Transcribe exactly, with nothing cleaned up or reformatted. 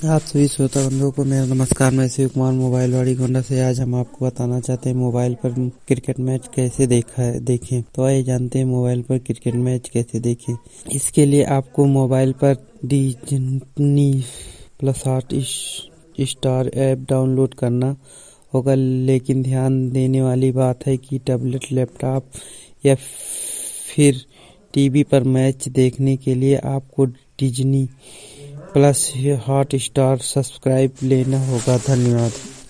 आप सभी श्रोता बंधुओं को मेरा नमस्कार। मैं शिव कुमार मोबाइल वाड़ी गोंडा से। आज हम आपको बताना चाहते हैं मोबाइल पर क्रिकेट मैच कैसे देखा है देखें। तो आइए जानते हैं मोबाइल पर क्रिकेट मैच कैसे देखें। इसके लिए आपको मोबाइल पर Disney plus Hotstar app download करना होगा, लेकिन ध्यान देने वाली बात है कि टैबलेट, लैपटॉप या फिर टीवी पर मैच देखने के लिए आपको Disney plus Hotstar subscribe लेना होगा। धन्यवाद।